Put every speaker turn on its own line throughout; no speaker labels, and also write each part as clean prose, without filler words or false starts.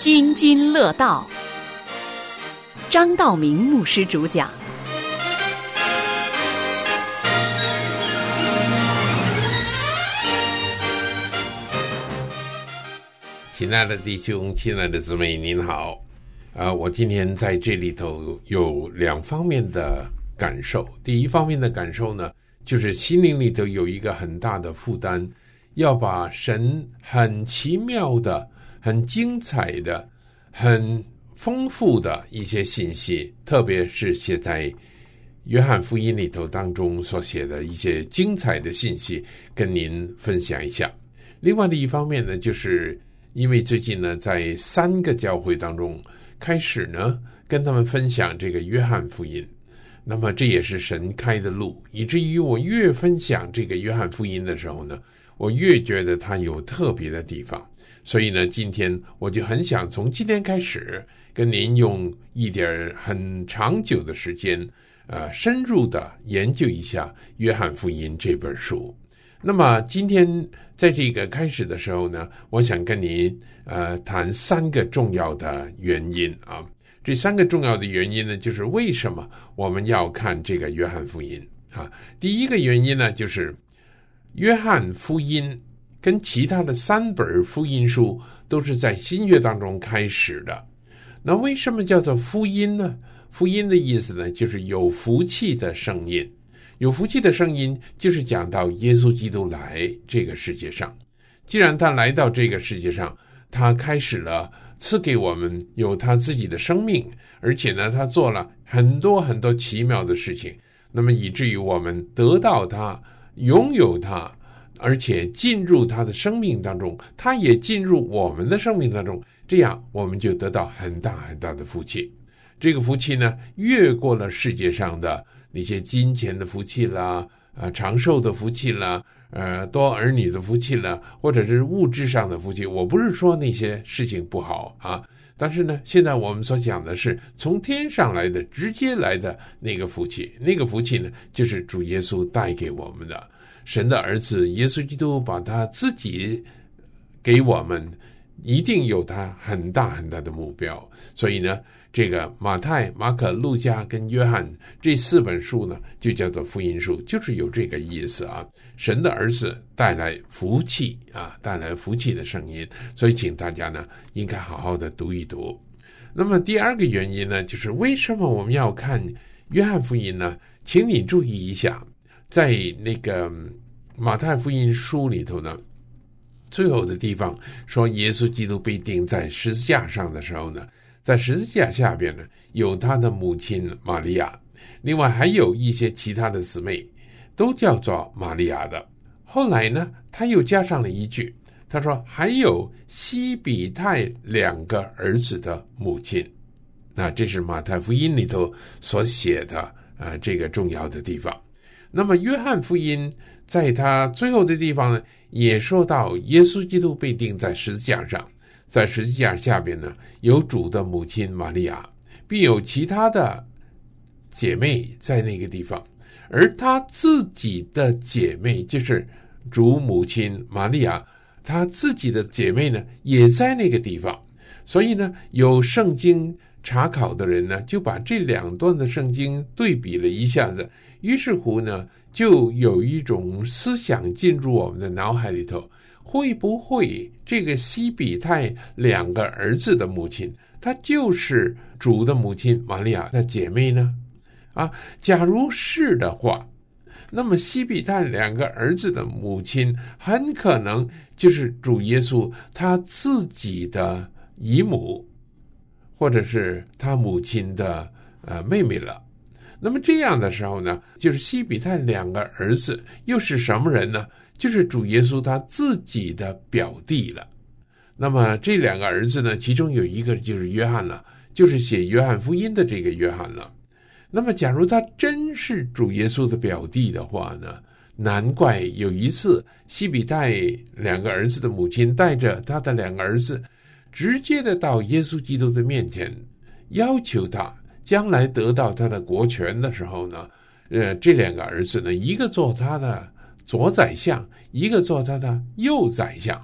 津津乐道，张道明牧师主讲。
亲爱的弟兄，亲爱的姊妹，您好。我今天在这里头有两方面的感受。第一方面的感受呢，就是心灵里头有一个很大的负担，要把神很奇妙的、很精彩的、很丰富的一些信息，特别是写在约翰福音里头当中所写的一些精彩的信息，跟您分享一下。另外的一方面呢，就是因为最近呢，在3个教会当中开始呢，跟他们分享这个约翰福音。那么这也是神开的路，以至于我越分享这个约翰福音的时候呢，我越觉得它有特别的地方。所以呢，今天我就很想从今天开始，跟您用一点很长久的时间，深入的研究一下约翰福音这本书。那么今天在这个开始的时候呢，我想跟您谈3个重要的原因啊。这3个重要的原因呢，就是为什么我们要看这个约翰福音啊。第一个原因呢，就是约翰福音跟其他的3本福音书都是在新约当中开始的。那为什么叫做福音呢？福音的意思呢，就是有福气的声音。有福气的声音就是讲到耶稣基督来这个世界上。既然他来到这个世界上，他开始了赐给我们有他自己的生命，而且呢，他做了很多很多奇妙的事情，那么以至于我们得到他，拥有他，而且进入他的生命当中，他也进入我们的生命当中，这样我们就得到很大很大的福气。这个福气呢，越过了世界上的那些金钱的福气啦，长寿的福气啦，多儿女的福气啦，或者是物质上的福气。我不是说那些事情不好啊，但是呢，现在我们所讲的是从天上来的，直接来的那个福气。那个福气呢，就是主耶稣带给我们的。神的儿子耶稣基督把他自己给我们，一定有他很大很大的目标。所以呢，这个马太、马可、路加跟约翰这4本书呢，就叫做福音书，就是有这个意思啊。神的儿子带来福气啊，带来福气的声音，所以请大家呢，应该好好的读一读。那么第2个原因呢，就是为什么我们要看约翰福音呢？请你注意一下，在那个马太福音书里头呢，最后的地方说耶稣基督被钉在十字架上的时候呢，在十字架下边呢，有他的母亲玛利亚，另外还有一些其他的姊妹，都叫做玛利亚的。后来呢，他又加上了一句，他说还有西比泰2个儿子的母亲。那这是马太福音里头所写的这个重要的地方。那么约翰福音在他最后的地方呢，也说到耶稣基督被钉在十字架上，在十字架下边呢，有主的母亲玛利亚，并有其他的姐妹在那个地方，而他自己的姐妹，就是主母亲玛利亚，他自己的姐妹呢，也在那个地方。所以呢，有圣经查考的人呢，就把这2段的圣经对比了一下子，于是乎呢，就有一种思想进入我们的脑海里头，会不会这个西比泰2个儿子的母亲，她就是主的母亲玛利亚的姐妹呢？假如是的话，那么西比泰2个儿子的母亲很可能就是主耶稣他自己的姨母，或者是他母亲的妹妹了。那么这样的时候呢，就是西比泰2个儿子又是什么人呢？就是主耶稣他自己的表弟了。那么这2个儿子呢，其中有一个就是约翰了，就是写约翰福音的这个约翰了。那么假如他真是主耶稣的表弟的话呢，难怪有一次西比泰2个儿子的母亲带着他的2个儿子直接的到耶稣基督的面前，要求他将来得到他的国权的时候呢，这2个儿子呢，一个做他的左宰相，一个做他的右宰相，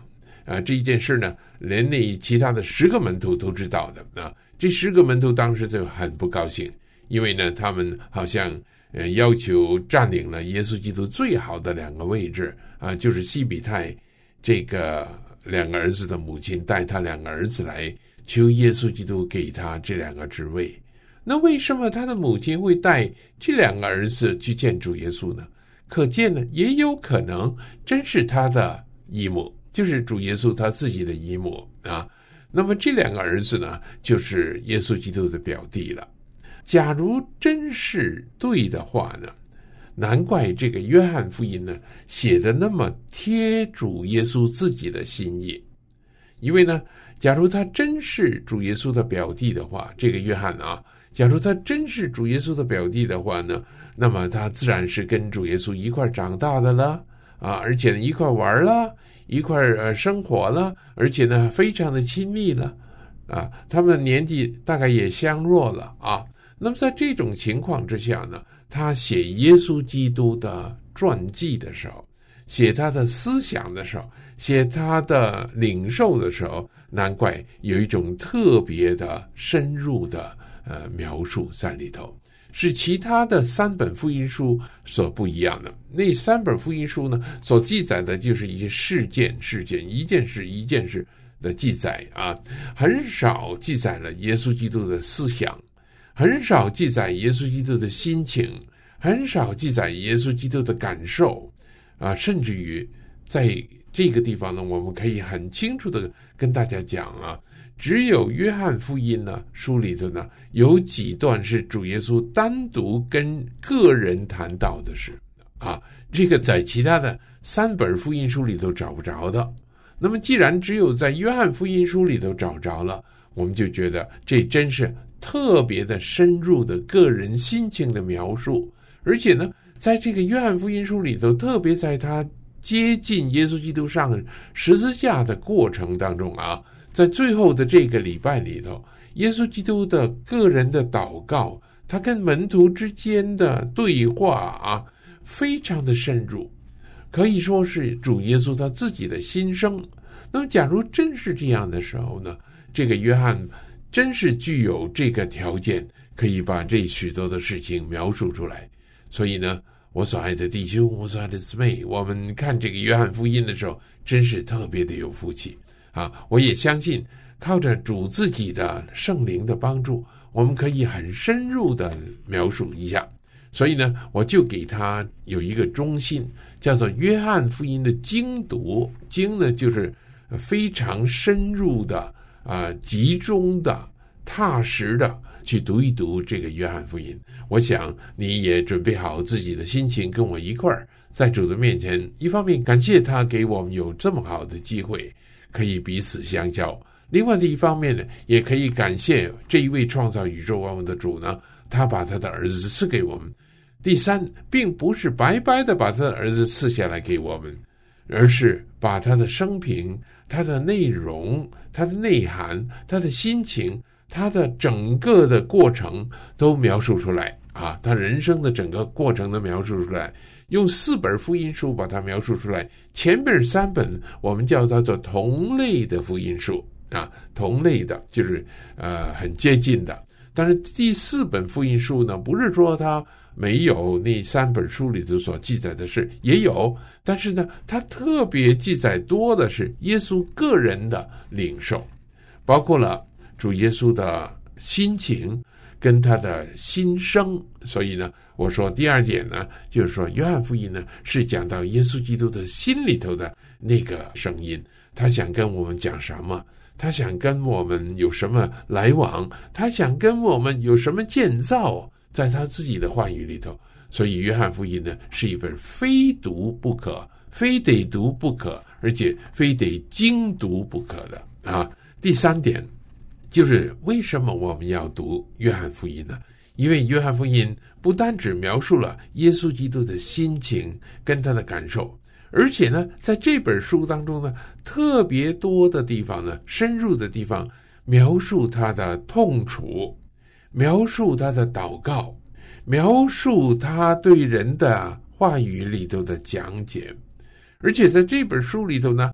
这一件事呢，连那其他的10个门徒都知道的啊。这10个门徒当时就很不高兴，因为呢，他们好像要求占领了耶稣基督最好的2个位置啊，就是西比泰这个2个儿子的母亲带他2个儿子来求耶稣基督给他这2个职位。那为什么他的母亲会带这2个儿子去见主耶稣呢？可见呢，也有可能真是他的姨母，就是主耶稣他自己的姨母啊。那么这2个儿子呢，就是耶稣基督的表弟了。假如真是对的话呢，难怪这个约翰福音呢写的那么贴主耶稣自己的心意。因为呢，假如他真是主耶稣的表弟的话，这个约翰啊，假如他真是主耶稣的表弟的话呢，那么他自然是跟主耶稣一块长大的了啊，而且呢一块玩了，一块生活了，而且呢非常的亲密了啊，他们年纪大概也相若了啊。那么在这种情况之下呢，他写耶稣基督的传记的时候，写他的思想的时候，写他的领受的时候，难怪有一种特别的深入的描述在里头，是其他的3本福音书所不一样的。那3本福音书呢，所记载的就是一些事件，一件事的记载啊，很少记载了耶稣基督的思想，很少记载耶稣基督的心情，很少记载耶稣基督的感受啊，甚至于在这个地方呢，我们可以很清楚的跟大家讲啊，只有约翰福音呢书里头呢有几段是主耶稣单独跟个人谈到的事啊，这个在其他的3本福音书里头找不着的。那么既然只有在约翰福音书里头找着了，我们就觉得这真是特别的深入的个人心情的描述。而且呢，在这个约翰福音书里头，特别在他接近耶稣基督上十字架的过程当中啊，在最后的这个礼拜里头，耶稣基督的个人的祷告，他跟门徒之间的对话啊，非常的深入，可以说是主耶稣他自己的心声。那么假如真是这样的时候呢，这个约翰真是具有这个条件，可以把这许多的事情描述出来。所以呢，我所爱的弟兄，我所爱的姊妹，我们看这个约翰福音的时候，真是特别的有福气啊！我也相信靠着主自己的圣灵的帮助，我们可以很深入的描述一下。所以呢，我就给他有一个中心，叫做约翰福音的经读。经呢，就是非常深入的集中的踏实的去读一读这个约翰福音。我想你也准备好自己的心情，跟我一块儿在主的面前，一方面感谢他给我们有这么好的机会可以彼此相交，另外的一方面呢，也可以感谢这一位创造宇宙万物的主呢，他把他的儿子赐给我们。第三，并不是白白的把他的儿子赐下来给我们，而是把他的生平、他的内容、他的内涵、他的心情、他的整个的过程都描述出来啊，他人生的整个过程都描述出来，用4本福音书把它描述出来。前边3本我们叫它做同类的福音书啊，同类的就是很接近的。但是第4本福音书呢，不是说它没有那3本书里头所记载的事，也有，但是呢，它特别记载多的是耶稣个人的领受，包括了主耶稣的心情跟他的心声。所以呢，我说第2点呢，就是说约翰福音呢是讲到耶稣基督的心里头的那个声音，他想跟我们讲什么，他想跟我们有什么来往，他想跟我们有什么建造，在他自己的话语里头。所以约翰福音呢是一本非读不可，非得读不可，而且非得精读不可的啊。第3点就是为什么我们要读约翰福音呢？因为约翰福音不单只描述了耶稣基督的心情跟他的感受，而且呢，在这本书当中呢，特别多的地方呢，深入的地方，描述他的痛楚，描述他的祷告，描述他对人的话语里头的讲解。而且在这本书里头呢，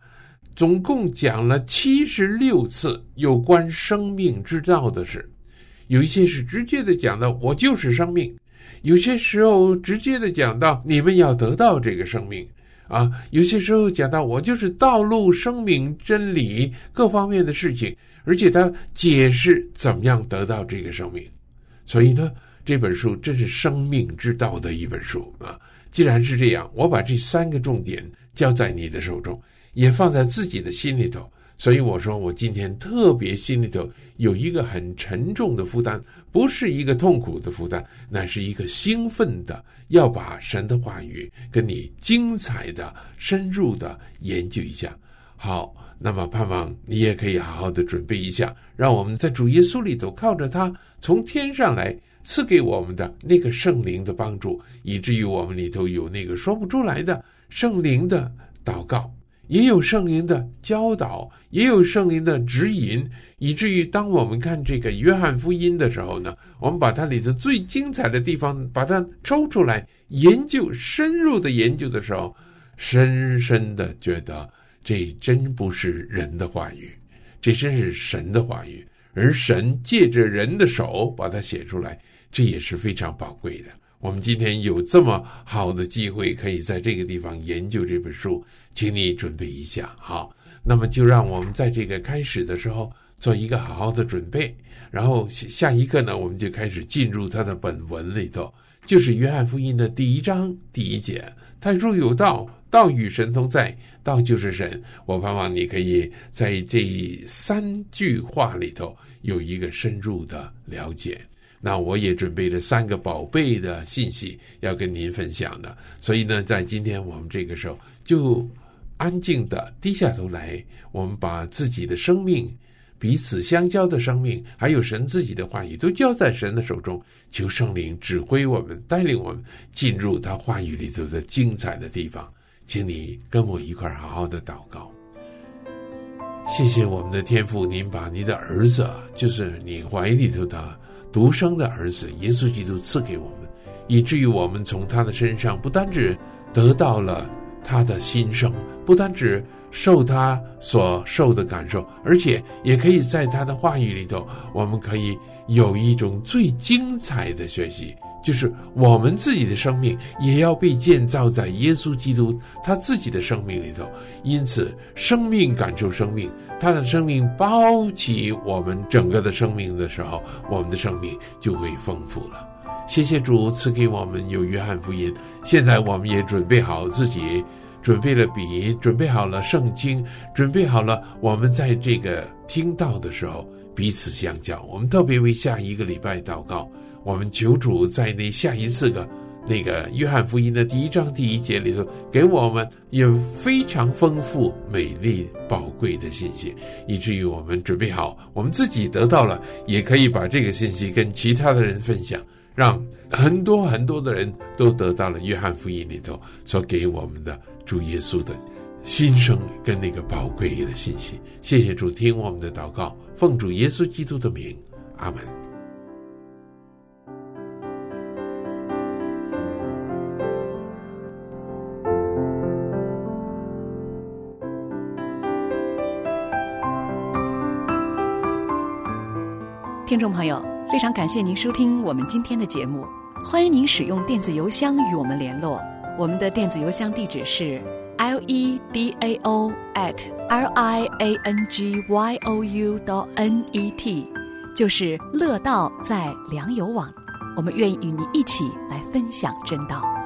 总共讲了76次有关生命之道的事。有一些是直接的讲到我就是生命，有些时候直接的讲到你们要得到这个生命啊，有些时候讲到我就是道路、生命、真理各方面的事情，而且他解释怎么样得到这个生命。所以呢，这本书真是生命之道的一本书啊！既然是这样，我把这3个重点交在你的手中，也放在自己的心里头。所以我说我今天特别心里头有一个很沉重的负担，不是一个痛苦的负担，那是一个兴奋的，要把神的话语跟你精彩的深入的研究一下。好，那么盼望你也可以好好的准备一下，让我们在主耶稣里头靠着他从天上来赐给我们的那个圣灵的帮助，以至于我们里头有那个说不出来的圣灵的祷告，也有圣灵的教导，也有圣灵的指引，以至于当我们看这个约翰福音的时候呢，我们把它里头最精彩的地方把它抽出来研究，深入的研究的时候，深深的觉得这真不是人的话语，这真是神的话语，而神借着人的手把它写出来，这也是非常宝贵的。我们今天有这么好的机会可以在这个地方研究这本书，请你准备一下。好，那么就让我们在这个开始的时候做一个好好的准备，然后下一个呢，我们就开始进入它的本文里头，就是约翰福音的第1章第1节，太初有道，道与神同在，道就是神。我盼望你可以在这3句话里头有一个深入的了解。那我也准备了3个宝贝的信息要跟您分享的，所以呢，在今天我们这个时候就安静的低下头来，我们把自己的生命、彼此相交的生命，还有神自己的话语都交在神的手中，求圣灵指挥我们，带领我们进入他话语里头的精彩的地方。请你跟我一块好好的祷告。谢谢我们的天父，您把你的儿子，就是你怀里头的独生的儿子耶稣基督赐给我们，以至于我们从他的身上不单只得到了他的心声，不单只受他所受的感受，而且也可以在他的话语里头，我们可以有一种最精彩的学习，就是我们自己的生命也要被建造在耶稣基督他自己的生命里头。因此生命感受生命，他的生命包起我们整个的生命的时候，我们的生命就会丰富了。谢谢主赐给我们有约翰福音，现在我们也准备好自己，准备了笔，准备好了圣经，准备好了我们在这个听到的时候彼此相交。我们特别为下一个礼拜祷告，我们求主在那下一次那个约翰福音的第1章第1节里头，给我们有非常丰富、美丽、宝贵的信息，以至于我们准备好，我们自己得到了，也可以把这个信息跟其他的人分享，让很多很多的人都得到了约翰福音里头所给我们的主耶稣的心声跟那个宝贵的信息。谢谢主，听我们的祷告，奉主耶稣基督的名，阿们。
听众朋友，非常感谢您收听我们今天的节目，欢迎您使用电子邮箱与我们联络。我们的电子邮箱地址是 ledao@liangyou.net， 就是乐道在良友网。我们愿意与您一起来分享真道。